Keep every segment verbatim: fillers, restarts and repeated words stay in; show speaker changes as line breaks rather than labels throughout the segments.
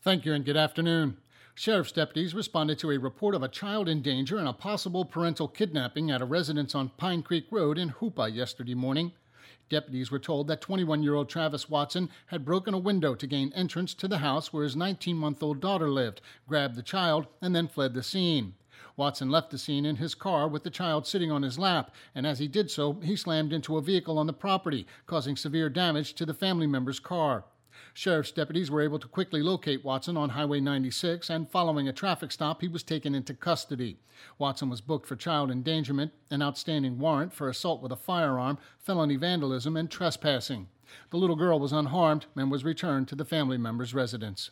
Thank you and good afternoon. Sheriff's deputies responded to a report of a child in danger and a possible parental kidnapping at a residence on Pine Creek Road in Hoopa yesterday morning. Deputies were told that twenty-one-year-old Travis Watson had broken a window to gain entrance to the house where his nineteen-month-old daughter lived, grabbed the child, and then fled the scene. Watson left the scene in his car with the child sitting on his lap, and as he did so, he slammed into a vehicle on the property, causing severe damage to the family member's car. Sheriff's deputies were able to quickly locate Watson on Highway ninety-six, and following a traffic stop, he was taken into custody. Watson was booked for child endangerment, an outstanding warrant for assault with a firearm, felony vandalism, and trespassing. The little girl was unharmed and was returned to the family member's residence.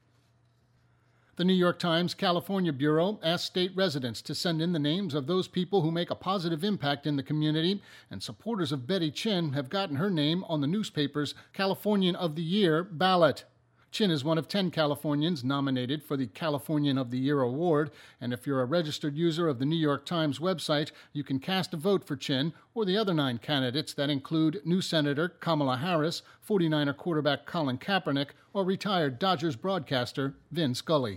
The New York Times California Bureau asked state residents to send in the names of those people who make a positive impact in the community, and supporters of Betty Chin have gotten her name on the newspaper's Californian of the Year ballot. Chin is one of ten Californians nominated for the Californian of the Year award, and if you're a registered user of the New York Times website, you can cast a vote for Chin or the other nine candidates that include new Senator Kamala Harris, forty-niner quarterback Colin Kaepernick, or retired Dodgers broadcaster Vin Scully.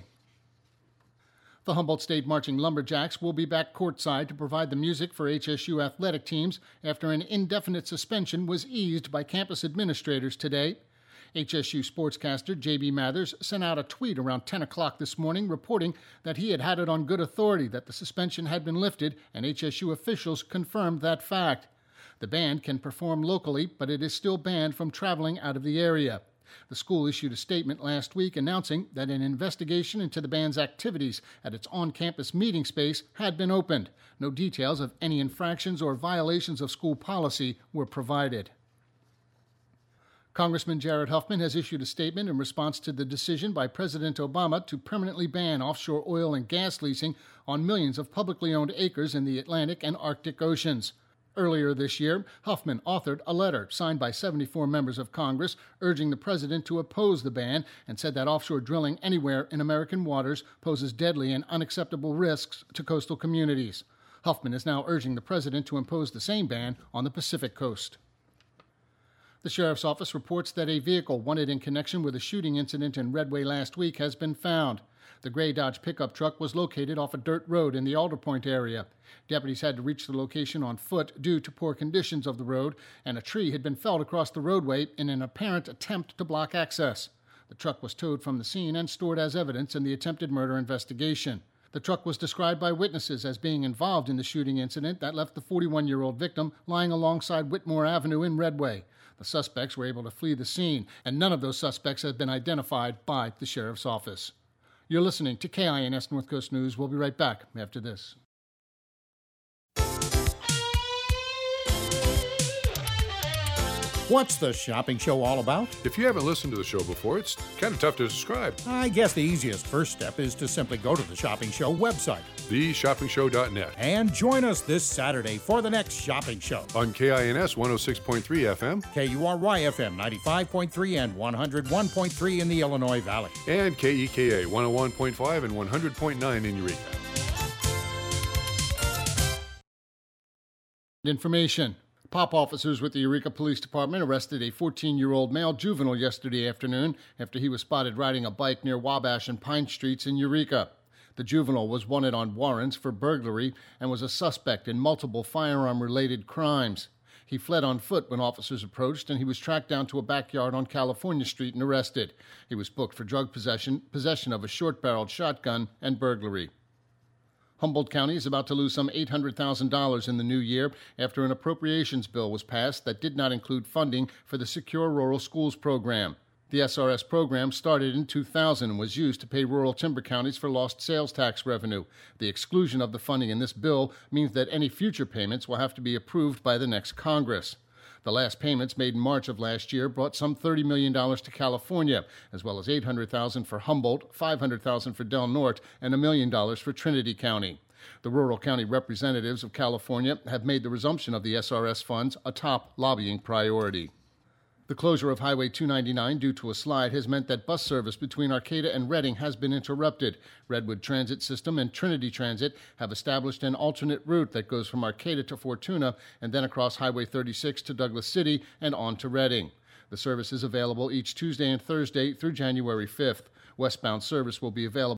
The Humboldt State Marching Lumberjacks will be back courtside to provide the music for H S U athletic teams after an indefinite suspension was eased by campus administrators today. H S U sportscaster J B Mathers sent out a tweet around ten o'clock this morning reporting that he had had it on good authority that the suspension had been lifted, and H S U officials confirmed that fact. The band can perform locally, but it is still banned from traveling out of the area. The school issued a statement last week announcing that an investigation into the band's activities at its on-campus meeting space had been opened. No details of any infractions or violations of school policy were provided. Congressman Jared Huffman has issued a statement in response to the decision by President Obama to permanently ban offshore oil and gas leasing on millions of publicly owned acres in the Atlantic and Arctic Oceans. Earlier this year, Huffman authored a letter signed by seventy-four members of Congress urging the president to oppose the ban, and said that offshore drilling anywhere in American waters poses deadly and unacceptable risks to coastal communities. Huffman is now urging the president to impose the same ban on the Pacific coast. The sheriff's office reports that a vehicle wanted in connection with a shooting incident in Redway last week has been found. The gray Dodge pickup truck was located off a dirt road in the Alder Point area. Deputies had to reach the location on foot due to poor conditions of the road, and a tree had been felled across the roadway in an apparent attempt to block access. The truck was towed from the scene and stored as evidence in the attempted murder investigation. The truck was described by witnesses as being involved in the shooting incident that left the forty-one-year-old victim lying alongside Whitmore Avenue in Redway. The suspects were able to flee the scene, and none of those suspects have been identified by the sheriff's office. You're listening to K I N S North Coast News. We'll be right back after this.
What's the shopping show all about?
If you haven't listened to the show before, it's kind of tough to describe.
I guess the easiest first step is to simply go to the Shopping Show website,
the shopping show dot net,
and join us this Saturday for the next shopping show.
On K I N S one oh six point three F M,
K U R Y F M ninety-five point three and one oh one point three in the Illinois Valley,
and K E K A one oh one point five and one hundred point nine in Eureka.
Information. Pop officers with the Eureka Police Department arrested a fourteen-year-old male juvenile yesterday afternoon after he was spotted riding a bike near Wabash and Pine Streets in Eureka. The juvenile was wanted on warrants for burglary and was a suspect in multiple firearm-related crimes. He fled on foot when officers approached, and he was tracked down to a backyard on California Street and arrested. He was booked for drug possession, possession of a short-barreled shotgun, and burglary. Humboldt County is about to lose some eight hundred thousand dollars in the new year after an appropriations bill was passed that did not include funding for the Secure Rural Schools program. The S R S program started in two thousand and was used to pay rural timber counties for lost sales tax revenue. The exclusion of the funding in this bill means that any future payments will have to be approved by the next Congress. The last payments made in March of last year brought some thirty million dollars to California, as well as eight hundred thousand dollars for Humboldt, five hundred thousand dollars for Del Norte, and a million dollars for Trinity County. The rural county representatives of California have made the resumption of the S R S funds a top lobbying priority. The closure of Highway two ninety-nine due to a slide has meant that bus service between Arcata and Reading has been interrupted. Redwood Transit System and Trinity Transit have established an alternate route that goes from Arcata to Fortuna and then across Highway thirty-six to Douglas City and on to Reading. The service is available each Tuesday and Thursday through January fifth. Westbound service will be available